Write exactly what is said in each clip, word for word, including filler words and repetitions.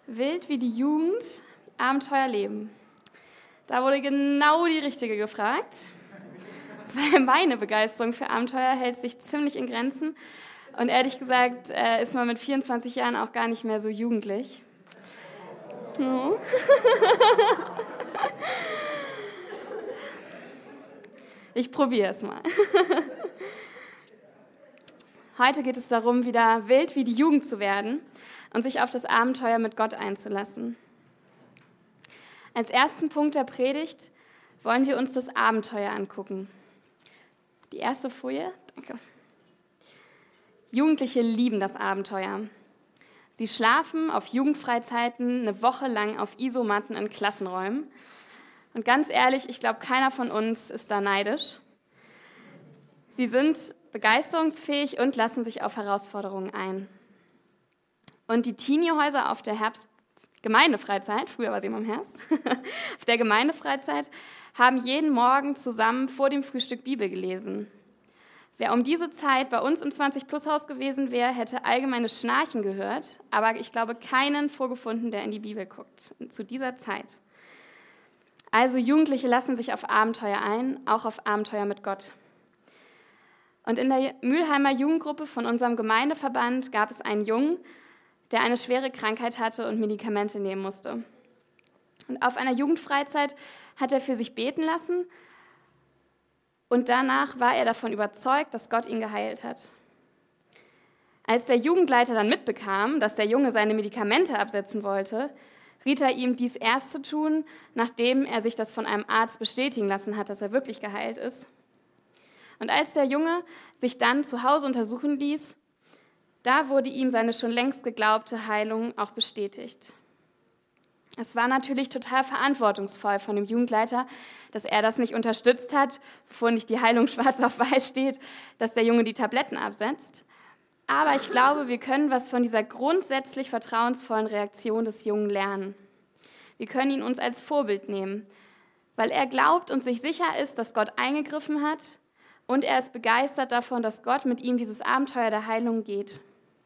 Wild wie die Jugend, Abenteuer leben. Da wurde genau die Richtige gefragt, weil meine Begeisterung für Abenteuer hält sich ziemlich in Grenzen und ehrlich gesagt äh, ist man mit vierundzwanzig Jahren auch gar nicht mehr so jugendlich. Oh. Ich probiere es mal. Heute geht es darum, wieder wild wie die Jugend zu werden und sich auf das Abenteuer mit Gott einzulassen. Als ersten Punkt der Predigt wollen wir uns das Abenteuer angucken. Die erste Folie, danke. Jugendliche lieben das Abenteuer. Sie schlafen auf Jugendfreizeiten eine Woche lang auf Isomatten in Klassenräumen. Und ganz ehrlich, ich glaube, keiner von uns ist da neidisch. Sie sind begeisterungsfähig und lassen sich auf Herausforderungen ein. Und die Teenie-Häuser auf der Herbst- Gemeindefreizeit, früher war sie immer im Herbst, auf der Gemeindefreizeit haben jeden Morgen zusammen vor dem Frühstück Bibel gelesen. Wer um diese Zeit bei uns im zwanzig-Plus-Haus gewesen wäre, hätte allgemeines Schnarchen gehört, aber ich glaube, keinen vorgefunden, der in die Bibel guckt, zu dieser Zeit. Also Jugendliche lassen sich auf Abenteuer ein, auch auf Abenteuer mit Gott. Und in der Mülheimer Jugendgruppe von unserem Gemeindeverband gab es einen Jungen, der eine schwere Krankheit hatte und Medikamente nehmen musste. Und auf einer Jugendfreizeit hat er für sich beten lassen und danach war er davon überzeugt, dass Gott ihn geheilt hat. Als der Jugendleiter dann mitbekam, dass der Junge seine Medikamente absetzen wollte, riet er ihm, dies erst zu tun, nachdem er sich das von einem Arzt bestätigen lassen hat, dass er wirklich geheilt ist. Und als der Junge sich dann zu Hause untersuchen ließ, da wurde ihm seine schon längst geglaubte Heilung auch bestätigt. Es war natürlich total verantwortungsvoll von dem Jugendleiter, dass er das nicht unterstützt hat, bevor nicht die Heilung schwarz auf weiß steht, dass der Junge die Tabletten absetzt. Aber ich glaube, wir können was von dieser grundsätzlich vertrauensvollen Reaktion des Jungen lernen. Wir können ihn uns als Vorbild nehmen, weil er glaubt und sich sicher ist, dass Gott eingegriffen hat und er ist begeistert davon, dass Gott mit ihm dieses Abenteuer der Heilung geht.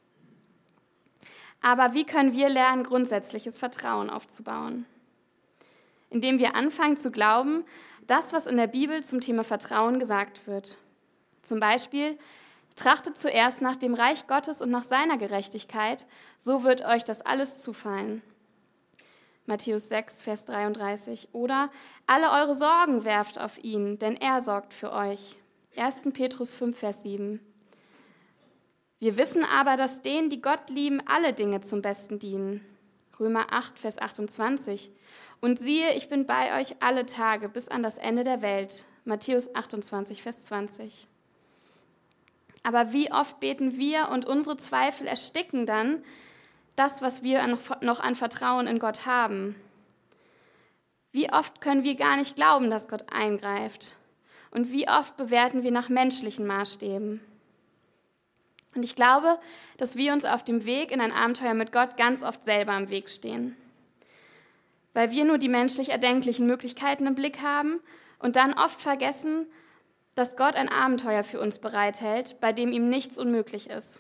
Aber wie können wir lernen, grundsätzliches Vertrauen aufzubauen? Indem wir anfangen zu glauben, das, was in der Bibel zum Thema Vertrauen gesagt wird. Zum Beispiel, trachtet zuerst nach dem Reich Gottes und nach seiner Gerechtigkeit, so wird euch das alles zufallen. Matthäus sechs, Vers dreiunddreißig. Oder, alle eure Sorgen werft auf ihn, denn er sorgt für euch. erster Petrus fünf, Vers sieben. Wir wissen aber, dass denen, die Gott lieben, alle Dinge zum Besten dienen. Römer acht, Vers achtundzwanzig. Und siehe, ich bin bei euch alle Tage bis an das Ende der Welt. Matthäus achtundzwanzig, Vers zwanzig. Aber wie oft beten wir und unsere Zweifel ersticken dann das, was wir noch an Vertrauen in Gott haben? Wie oft können wir gar nicht glauben, dass Gott eingreift? Und wie oft bewerten wir nach menschlichen Maßstäben? Und ich glaube, dass wir uns auf dem Weg in ein Abenteuer mit Gott ganz oft selber im Weg stehen. Weil wir nur die menschlich erdenklichen Möglichkeiten im Blick haben und dann oft vergessen, dass Gott ein Abenteuer für uns bereithält, bei dem ihm nichts unmöglich ist.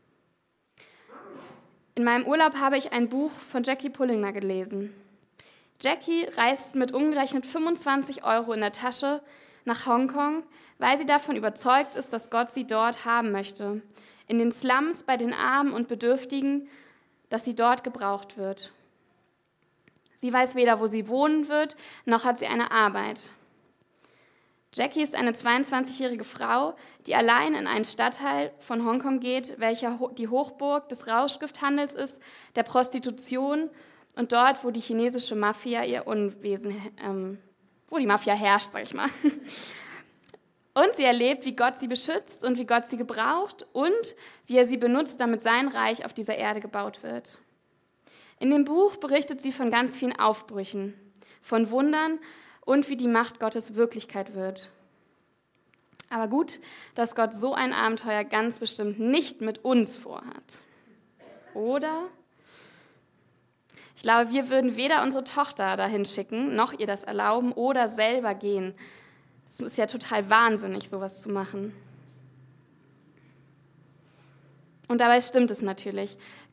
In meinem Urlaub habe ich ein Buch von Jackie Pullinger gelesen. Jackie reist mit umgerechnet fünfundzwanzig Euro in der Tasche nach Hongkong, weil sie davon überzeugt ist, dass Gott sie dort haben möchte. In den Slums bei den Armen und Bedürftigen, dass sie dort gebraucht wird. Sie weiß weder, wo sie wohnen wird, noch hat sie eine Arbeit. Jackie ist eine zweiundzwanzigjährige Frau, die allein in einen Stadtteil von Hongkong geht, welcher die Hochburg des Rauschgifthandels ist, der Prostitution und dort, wo die chinesische Mafia ihr Unwesen, ähm, wo die Mafia herrscht, sag ich mal. Und sie erlebt, wie Gott sie beschützt und wie Gott sie gebraucht und wie er sie benutzt, damit sein Reich auf dieser Erde gebaut wird. In dem Buch berichtet sie von ganz vielen Aufbrüchen, von Wundern und wie die Macht Gottes Wirklichkeit wird. Aber gut, dass Gott so ein Abenteuer ganz bestimmt nicht mit uns vorhat. Oder? Ich glaube, wir würden weder unsere Tochter dahin schicken, noch ihr das erlauben oder selber gehen. Es ist ja total wahnsinnig, sowas zu machen. Und dabei stimmt es natürlich.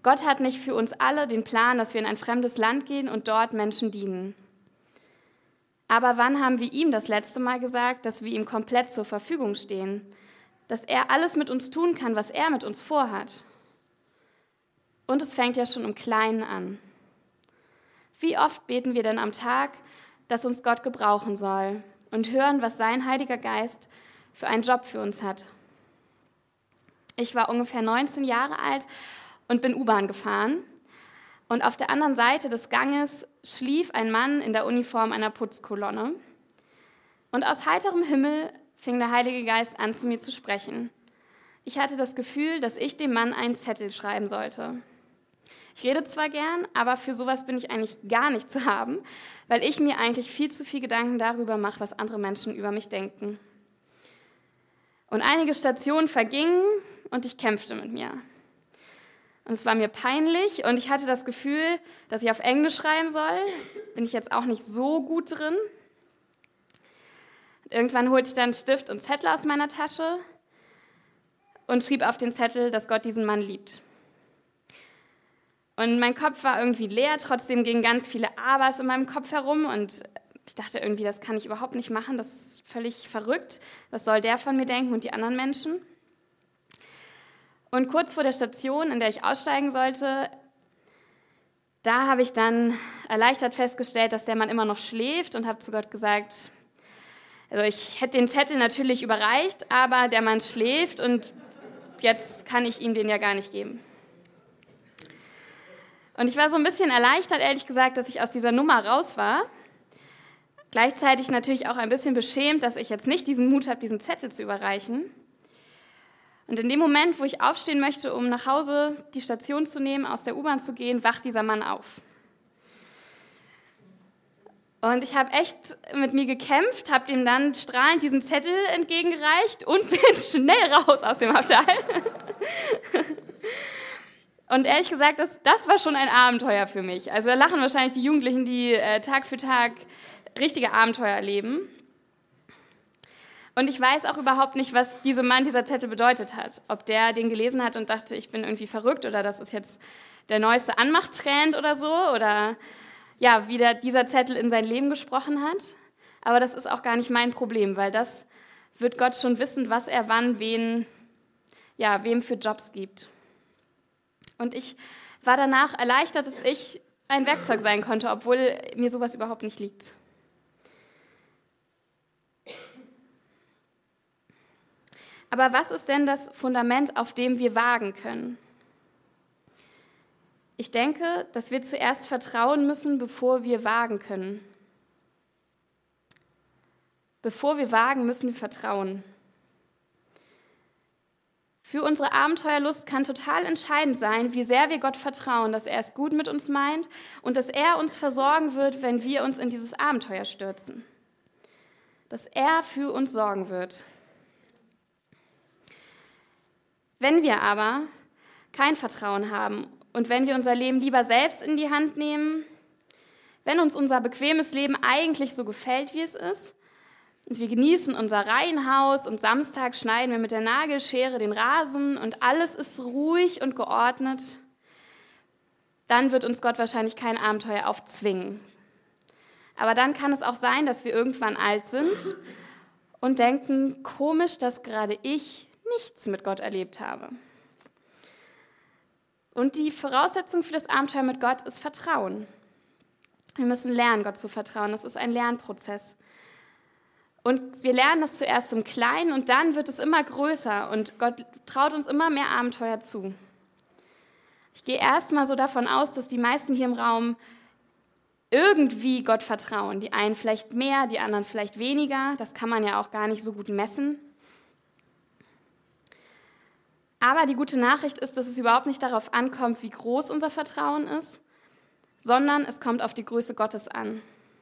Gott hat nicht für uns alle den Plan, dass wir in ein fremdes Land gehen und dort Menschen dienen. Aber wann haben wir ihm das letzte Mal gesagt, dass wir ihm komplett zur Verfügung stehen? Dass er alles mit uns tun kann, was er mit uns vorhat? Und es fängt ja schon im Kleinen an. Wie oft beten wir denn am Tag, dass uns Gott gebrauchen soll und hören, was sein Heiliger Geist für einen Job für uns hat? Ich war ungefähr neunzehn Jahre alt und bin U-Bahn gefahren. Und auf der anderen Seite des Ganges schlief ein Mann in der Uniform einer Putzkolonne. Und aus heiterem Himmel fing der Heilige Geist an, zu mir zu sprechen. Ich hatte das Gefühl, dass ich dem Mann einen Zettel schreiben sollte. Ich rede zwar gern, aber für sowas bin ich eigentlich gar nicht zu haben, weil ich mir eigentlich viel zu viel Gedanken darüber mache, was andere Menschen über mich denken. Und einige Stationen vergingen und ich kämpfte mit mir. Und es war mir peinlich und ich hatte das Gefühl, dass ich auf Englisch schreiben soll. Bin ich jetzt auch nicht so gut drin. Irgendwann holte ich dann einen Stift und Zettel aus meiner Tasche und schrieb auf den Zettel, dass Gott diesen Mann liebt. Und mein Kopf war irgendwie leer, trotzdem gingen ganz viele Abers in meinem Kopf herum und ich dachte irgendwie, das kann ich überhaupt nicht machen, das ist völlig verrückt. Was soll der von mir denken und die anderen Menschen? Und kurz vor der Station, in der ich aussteigen sollte, da habe ich dann erleichtert festgestellt, dass der Mann immer noch schläft und habe zu Gott gesagt, also ich hätte den Zettel natürlich überreicht, aber der Mann schläft und jetzt kann ich ihm den ja gar nicht geben. Und ich war so ein bisschen erleichtert, ehrlich gesagt, dass ich aus dieser Nummer raus war. Gleichzeitig natürlich auch ein bisschen beschämt, dass ich jetzt nicht diesen Mut habe, diesen Zettel zu überreichen. Und in dem Moment, wo ich aufstehen möchte, um nach Hause die Station zu nehmen, aus der U-Bahn zu gehen, wacht dieser Mann auf. Und ich habe echt mit mir gekämpft, habe ihm dann strahlend diesen Zettel entgegengereicht und bin schnell raus aus dem Abteil. Und ehrlich gesagt, das, das war schon ein Abenteuer für mich. Also da lachen wahrscheinlich die Jugendlichen, die äh, Tag für Tag richtige Abenteuer erleben. Und ich weiß auch überhaupt nicht, was diesem Mann dieser Zettel bedeutet hat. Ob der den gelesen hat und dachte, ich bin irgendwie verrückt oder das ist jetzt der neueste Anmachtrend oder so. Oder ja, wie der, dieser Zettel in sein Leben gesprochen hat. Aber das ist auch gar nicht mein Problem, weil das wird Gott schon wissen, was er wann, wen, ja, wem für Jobs gibt. Und ich war danach erleichtert, dass ich ein Werkzeug sein konnte, obwohl mir sowas überhaupt nicht liegt. Aber was ist denn das Fundament, auf dem wir wagen können? Ich denke, dass wir zuerst vertrauen müssen, bevor wir wagen können. Bevor wir wagen, müssen wir vertrauen. Für unsere Abenteuerlust kann total entscheidend sein, wie sehr wir Gott vertrauen, dass er es gut mit uns meint und dass er uns versorgen wird, wenn wir uns in dieses Abenteuer stürzen. Dass er für uns sorgen wird. Wenn wir aber kein Vertrauen haben und wenn wir unser Leben lieber selbst in die Hand nehmen, wenn uns unser bequemes Leben eigentlich so gefällt, wie es ist, und wir genießen unser Reihenhaus und Samstag schneiden wir mit der Nagelschere den Rasen und alles ist ruhig und geordnet, dann wird uns Gott wahrscheinlich kein Abenteuer aufzwingen. Aber dann kann es auch sein, dass wir irgendwann alt sind und denken, komisch, dass gerade ich nichts mit Gott erlebt habe. Und die Voraussetzung für das Abenteuer mit Gott ist Vertrauen. Wir müssen lernen, Gott zu vertrauen. Das ist ein Lernprozess. Und wir lernen das zuerst im Kleinen und dann wird es immer größer und Gott traut uns immer mehr Abenteuer zu. Ich gehe erstmal so davon aus, dass die meisten hier im Raum irgendwie Gott vertrauen. Die einen vielleicht mehr, die anderen vielleicht weniger. Das kann man ja auch gar nicht so gut messen. Aber die gute Nachricht ist, dass es überhaupt nicht darauf ankommt, wie groß unser Vertrauen ist, sondern es kommt auf die Größe Gottes an.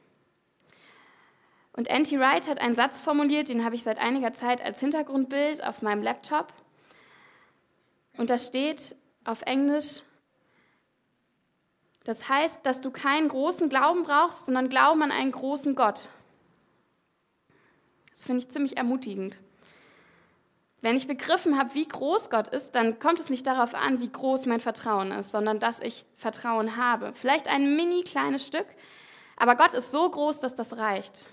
Und N T Wright hat einen Satz formuliert, den habe ich seit einiger Zeit als Hintergrundbild auf meinem Laptop. Und da steht auf Englisch, das heißt, dass du keinen großen Glauben brauchst, sondern Glauben an einen großen Gott. Das finde ich ziemlich ermutigend. Wenn ich begriffen habe, wie groß Gott ist, dann kommt es nicht darauf an, wie groß mein Vertrauen ist, sondern dass ich Vertrauen habe. Vielleicht ein mini kleines Stück, aber Gott ist so groß, dass das reicht.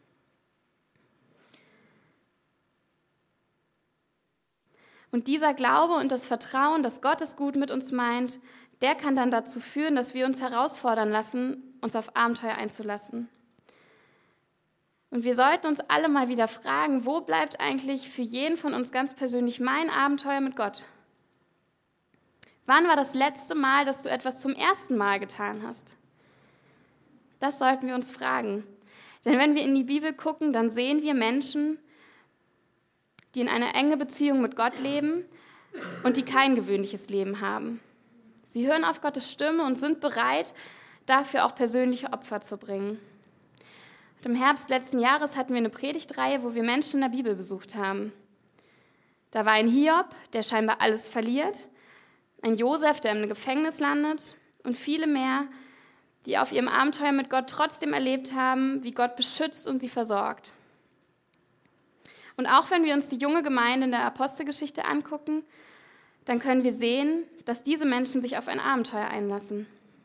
Und dieser Glaube und das Vertrauen, dass Gott es gut mit uns meint, der kann dann dazu führen, dass wir uns herausfordern lassen, uns auf Abenteuer einzulassen. Und wir sollten uns alle mal wieder fragen, wo bleibt eigentlich für jeden von uns ganz persönlich mein Abenteuer mit Gott? Wann war das letzte Mal, dass du etwas zum ersten Mal getan hast? Das sollten wir uns fragen. Denn wenn wir in die Bibel gucken, dann sehen wir Menschen, die in einer engen Beziehung mit Gott leben und die kein gewöhnliches Leben haben. Sie hören auf Gottes Stimme und sind bereit, dafür auch persönliche Opfer zu bringen. Und im Herbst letzten Jahres hatten wir eine Predigtreihe, wo wir Menschen in der Bibel besucht haben. Da war ein Hiob, der scheinbar alles verliert, ein Josef, der im Gefängnis landet und viele mehr, die auf ihrem Abenteuer mit Gott trotzdem erlebt haben, wie Gott beschützt und sie versorgt. Und auch wenn wir uns die junge Gemeinde in der Apostelgeschichte angucken, dann können wir sehen, dass diese Menschen sich auf ein Abenteuer einlassen.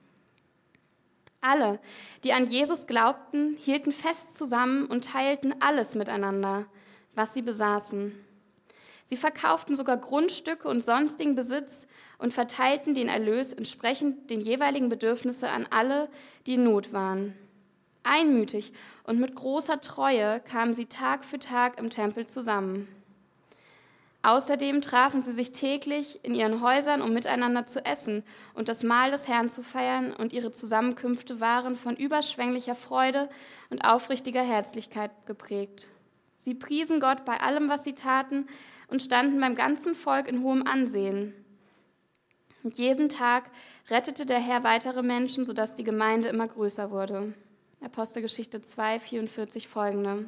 Alle, die an Jesus glaubten, hielten fest zusammen und teilten alles miteinander, was sie besaßen. Sie verkauften sogar Grundstücke und sonstigen Besitz und verteilten den Erlös entsprechend den jeweiligen Bedürfnissen an alle, die in Not waren. Einmütig und mit großer Treue kamen sie Tag für Tag im Tempel zusammen. Außerdem trafen sie sich täglich in ihren Häusern, um miteinander zu essen und das Mahl des Herrn zu feiern, und ihre Zusammenkünfte waren von überschwänglicher Freude und aufrichtiger Herzlichkeit geprägt. Sie priesen Gott bei allem, was sie taten, und standen beim ganzen Volk in hohem Ansehen. Und jeden Tag rettete der Herr weitere Menschen, sodass die Gemeinde immer größer wurde. Apostelgeschichte zwei, vierundvierzig folgende.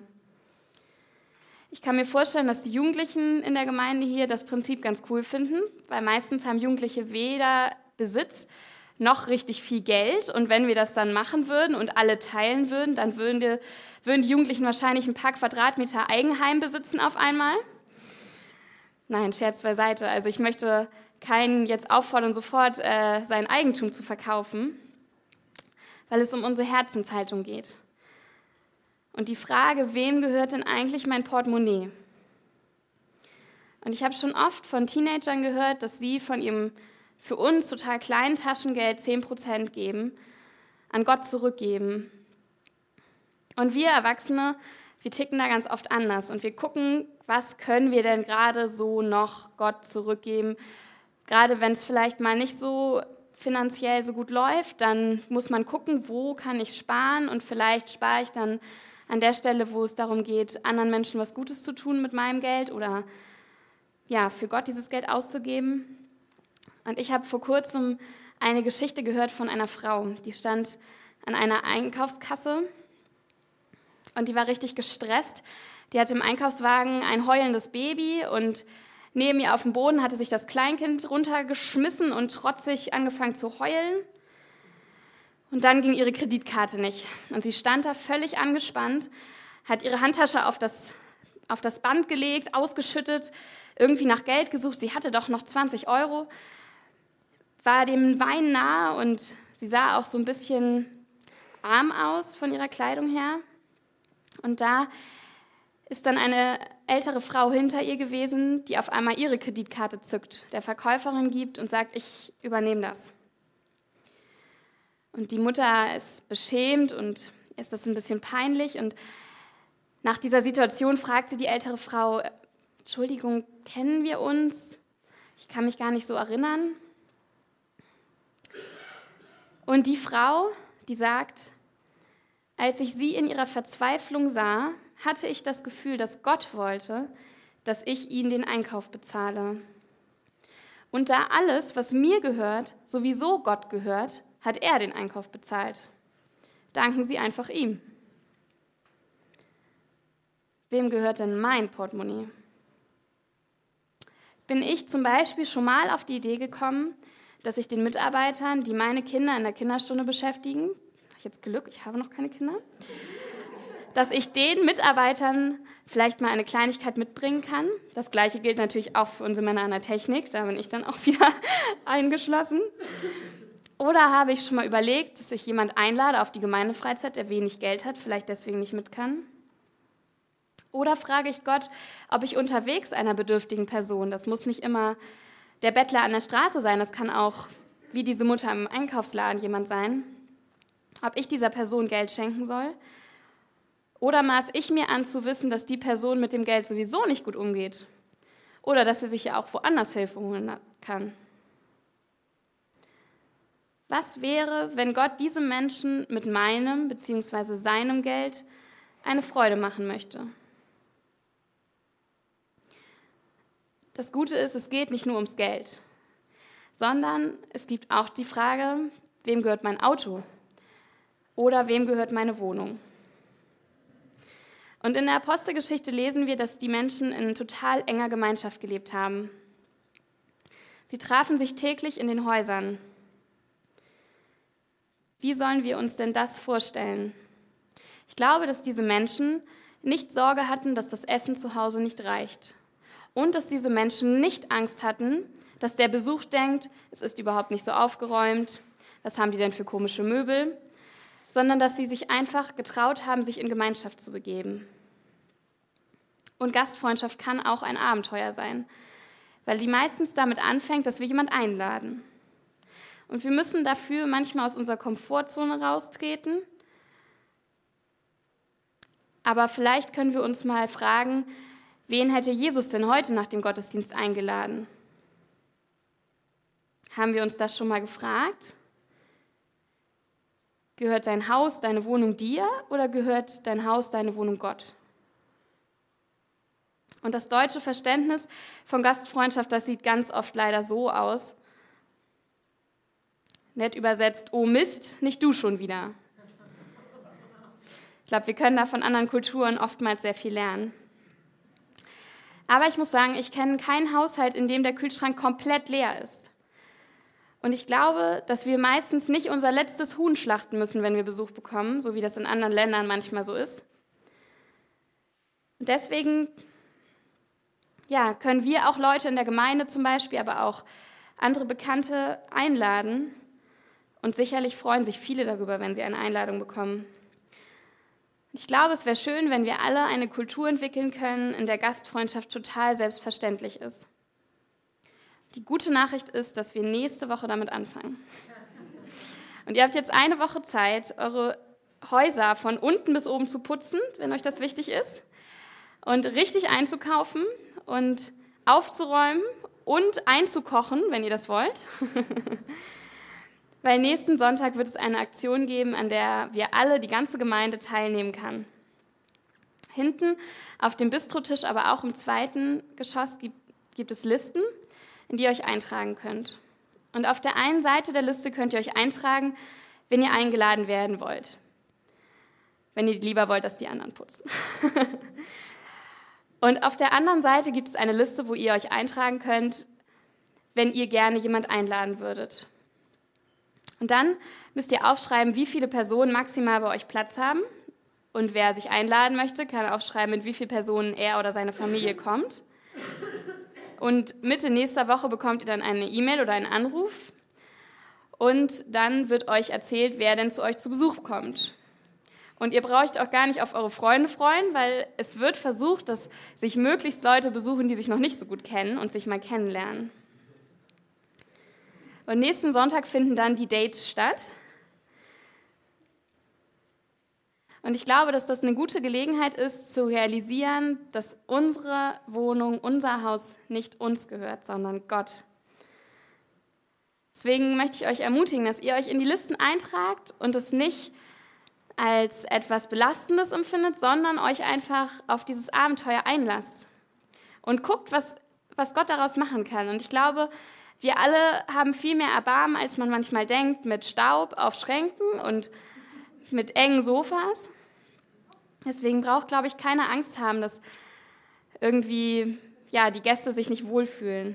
Ich kann mir vorstellen, dass die Jugendlichen in der Gemeinde hier das Prinzip ganz cool finden, weil meistens haben Jugendliche weder Besitz noch richtig viel Geld. Und wenn wir das dann machen würden und alle teilen würden, dann würden die, würden die Jugendlichen wahrscheinlich ein paar Quadratmeter Eigenheim besitzen auf einmal. Nein, Scherz beiseite. Also ich möchte keinen jetzt auffordern, sofort äh, sein Eigentum zu verkaufen, weil es um unsere Herzenshaltung geht. Und die Frage, wem gehört denn eigentlich mein Portemonnaie? Und ich habe schon oft von Teenagern gehört, dass sie von ihrem für uns total kleinen Taschengeld zehn Prozent geben, an Gott zurückgeben. Und wir Erwachsene, wir ticken da ganz oft anders und wir gucken, was können wir denn gerade so noch Gott zurückgeben. Gerade wenn es vielleicht mal nicht so finanziell so gut läuft, dann muss man gucken, wo kann ich sparen, und vielleicht spare ich dann an der Stelle, wo es darum geht, anderen Menschen was Gutes zu tun mit meinem Geld oder ja, für Gott dieses Geld auszugeben. Und ich habe vor kurzem eine Geschichte gehört von einer Frau, die stand an einer Einkaufskasse und die war richtig gestresst. Die hatte im Einkaufswagen ein heulendes Baby und neben ihr auf dem Boden hatte sich das Kleinkind runtergeschmissen und trotzig angefangen zu heulen. Und dann ging ihre Kreditkarte nicht. Und sie stand da völlig angespannt, hat ihre Handtasche auf das, auf das Band gelegt, ausgeschüttet, irgendwie nach Geld gesucht. Sie hatte doch noch zwanzig Euro, war dem Weinen nahe und sie sah auch so ein bisschen arm aus von ihrer Kleidung her. Und da ist dann eine ältere Frau hinter ihr gewesen, die auf einmal ihre Kreditkarte zückt, der Verkäuferin gibt und sagt, ich übernehme das. Und die Mutter ist beschämt und ist das ein bisschen peinlich. Und nach dieser Situation fragt sie die ältere Frau, Entschuldigung, kennen wir uns? Ich kann mich gar nicht so erinnern. Und die Frau, die sagt, als ich sie in ihrer Verzweiflung sah, hatte ich das Gefühl, dass Gott wollte, dass ich ihnen den Einkauf bezahle. Und da alles, was mir gehört, sowieso Gott gehört, hat er den Einkauf bezahlt. Danken Sie einfach ihm. Wem gehört denn mein Portemonnaie? Bin ich zum Beispiel schon mal auf die Idee gekommen, dass ich den Mitarbeitern, die meine Kinder in der Kinderstunde beschäftigen, habe ich jetzt Glück, ich habe noch keine Kinder, dass ich den Mitarbeitern vielleicht mal eine Kleinigkeit mitbringen kann. Das Gleiche gilt natürlich auch für unsere Männer an der Technik, da bin ich dann auch wieder eingeschlossen. Oder habe ich schon mal überlegt, dass ich jemand einlade auf die Gemeindefreizeit, der wenig Geld hat, vielleicht deswegen nicht mit kann? Oder frage ich Gott, ob ich unterwegs einer bedürftigen Person, das muss nicht immer der Bettler an der Straße sein, das kann auch wie diese Mutter im Einkaufsladen jemand sein, ob ich dieser Person Geld schenken soll? Oder maß ich mir an zu wissen, dass die Person mit dem Geld sowieso nicht gut umgeht? Oder dass sie sich ja auch woanders Hilfe holen kann? Was wäre, wenn Gott diesem Menschen mit meinem bzw. seinem Geld eine Freude machen möchte? Das Gute ist, es geht nicht nur ums Geld, sondern es gibt auch die Frage, wem gehört mein Auto oder wem gehört meine Wohnung? Und in der Apostelgeschichte lesen wir, dass die Menschen in total enger Gemeinschaft gelebt haben. Sie trafen sich täglich in den Häusern. Wie sollen wir uns denn das vorstellen? Ich glaube, dass diese Menschen nicht Sorge hatten, dass das Essen zu Hause nicht reicht. Und dass diese Menschen nicht Angst hatten, dass der Besuch denkt, es ist überhaupt nicht so aufgeräumt, was haben die denn für komische Möbel, sondern dass sie sich einfach getraut haben, sich in Gemeinschaft zu begeben. Und Gastfreundschaft kann auch ein Abenteuer sein, weil die meistens damit anfängt, dass wir jemanden einladen. Und wir müssen dafür manchmal aus unserer Komfortzone raustreten. Aber vielleicht können wir uns mal fragen, wen hätte Jesus denn heute nach dem Gottesdienst eingeladen? Haben wir uns das schon mal gefragt? Gehört dein Haus, deine Wohnung dir oder gehört dein Haus, deine Wohnung Gott? Und das deutsche Verständnis von Gastfreundschaft, das sieht ganz oft leider so aus. Nett übersetzt, oh Mist, nicht du schon wieder. Ich glaube, wir können da von anderen Kulturen oftmals sehr viel lernen. Aber ich muss sagen, ich kenne keinen Haushalt, in dem der Kühlschrank komplett leer ist. Und ich glaube, dass wir meistens nicht unser letztes Huhn schlachten müssen, wenn wir Besuch bekommen, so wie das in anderen Ländern manchmal so ist. Und deswegen ja, können wir auch Leute in der Gemeinde zum Beispiel, aber auch andere Bekannte einladen. Und sicherlich freuen sich viele darüber, wenn sie eine Einladung bekommen. Ich glaube, es wäre schön, wenn wir alle eine Kultur entwickeln können, in der Gastfreundschaft total selbstverständlich ist. Die gute Nachricht ist, dass wir nächste Woche damit anfangen. Und ihr habt jetzt eine Woche Zeit, eure Häuser von unten bis oben zu putzen, wenn euch das wichtig ist, und richtig einzukaufen und aufzuräumen und einzukochen, wenn ihr das wollt. Weil nächsten Sonntag wird es eine Aktion geben, an der wir alle, die ganze Gemeinde, teilnehmen kann. Hinten auf dem Bistrotisch, aber auch im zweiten Geschoss gibt, gibt es Listen, in die ihr euch eintragen könnt. Und auf der einen Seite der Liste könnt ihr euch eintragen, wenn ihr eingeladen werden wollt. Wenn ihr lieber wollt, dass die anderen putzen. Und auf der anderen Seite gibt es eine Liste, wo ihr euch eintragen könnt, wenn ihr gerne jemand einladen würdet. Und dann müsst ihr aufschreiben, wie viele Personen maximal bei euch Platz haben. Und wer sich einladen möchte, kann aufschreiben, mit wie vielen Personen er oder seine Familie kommt. Und Mitte nächster Woche bekommt ihr dann eine E-Mail oder einen Anruf. Und dann wird euch erzählt, wer denn zu euch zu Besuch kommt. Und ihr braucht auch gar nicht auf eure Freunde freuen, weil es wird versucht, dass sich möglichst Leute besuchen, die sich noch nicht so gut kennen und sich mal kennenlernen. Und nächsten Sonntag finden dann die Dates statt. Und ich glaube, dass das eine gute Gelegenheit ist, zu realisieren, dass unsere Wohnung, unser Haus nicht uns gehört, sondern Gott. Deswegen möchte ich euch ermutigen, dass ihr euch in die Listen eintragt und es nicht als etwas Belastendes empfindet, sondern euch einfach auf dieses Abenteuer einlasst und guckt, was, was Gott daraus machen kann. Und ich glaube, wir alle haben viel mehr Erbarmen, als man manchmal denkt, mit Staub auf Schränken und mit engen Sofas. Deswegen braucht, glaube ich, keine Angst haben, dass irgendwie ja, die Gäste sich nicht wohlfühlen.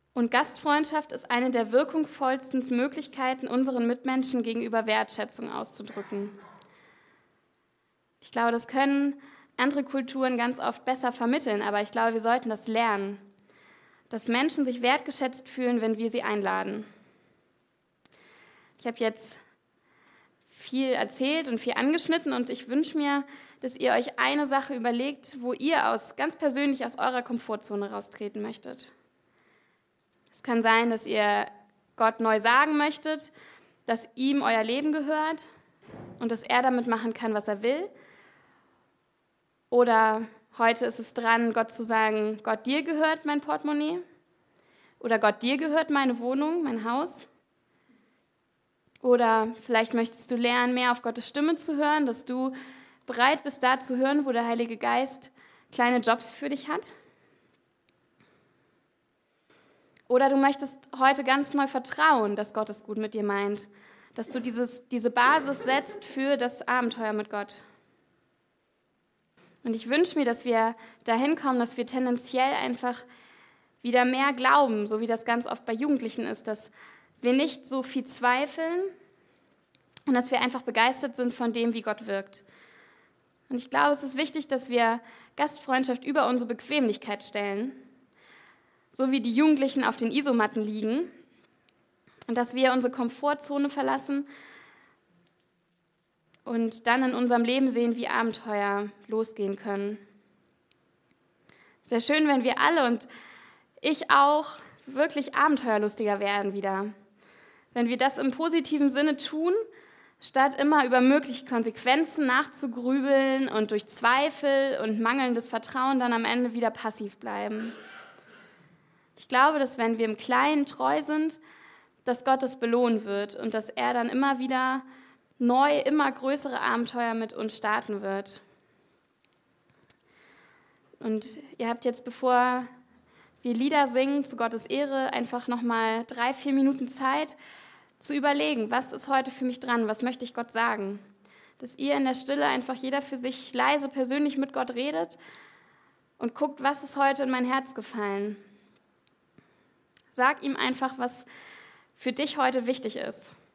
Und Gastfreundschaft ist eine der wirkungsvollsten Möglichkeiten, unseren Mitmenschen gegenüber Wertschätzung auszudrücken. Ich glaube, das können andere Kulturen ganz oft besser vermitteln, aber ich glaube, wir sollten das lernen, dass Menschen sich wertgeschätzt fühlen, wenn wir sie einladen. Ich habe jetzt viel erzählt und viel angeschnitten und ich wünsche mir, dass ihr euch eine Sache überlegt, wo ihr aus, ganz persönlich aus eurer Komfortzone raustreten möchtet. Es kann sein, dass ihr Gott neu sagen möchtet, dass ihm euer Leben gehört und dass er damit machen kann, was er will. Oder heute ist es dran, Gott zu sagen, Gott, dir gehört mein Portemonnaie. Oder Gott, dir gehört meine Wohnung, mein Haus. Oder vielleicht möchtest du lernen, mehr auf Gottes Stimme zu hören, dass du bereit bist, da zu hören, wo der Heilige Geist kleine Jobs für dich hat. Oder du möchtest heute ganz neu vertrauen, dass Gott es gut mit dir meint, dass du dieses, diese Basis setzt für das Abenteuer mit Gott. Und ich wünsche mir, dass wir dahin kommen, dass wir tendenziell einfach wieder mehr glauben, so wie das ganz oft bei Jugendlichen ist, dass wir nicht so viel zweifeln und dass wir einfach begeistert sind von dem, wie Gott wirkt. Und ich glaube, es ist wichtig, dass wir Gastfreundschaft über unsere Bequemlichkeit stellen, so wie die Jugendlichen auf den Isomatten liegen, und dass wir unsere Komfortzone verlassen und dann in unserem Leben sehen, wie Abenteuer losgehen können. Sehr schön, wenn wir alle und ich auch wirklich abenteuerlustiger werden wieder. Wenn wir das im positiven Sinne tun, statt immer über mögliche Konsequenzen nachzugrübeln und durch Zweifel und mangelndes Vertrauen dann am Ende wieder passiv bleiben. Ich glaube, dass wenn wir im Kleinen treu sind, dass Gott es belohnen wird und dass er dann immer wieder neu, immer größere Abenteuer mit uns starten wird. Und ihr habt jetzt, bevor wir Lieder singen zu Gottes Ehre, einfach nochmal drei, vier Minuten Zeit zu überlegen, was ist heute für mich dran, was möchte ich Gott sagen. Dass ihr in der Stille einfach jeder für sich leise persönlich mit Gott redet und guckt, was ist heute in mein Herz gefallen. Sag ihm einfach, was für dich heute wichtig ist.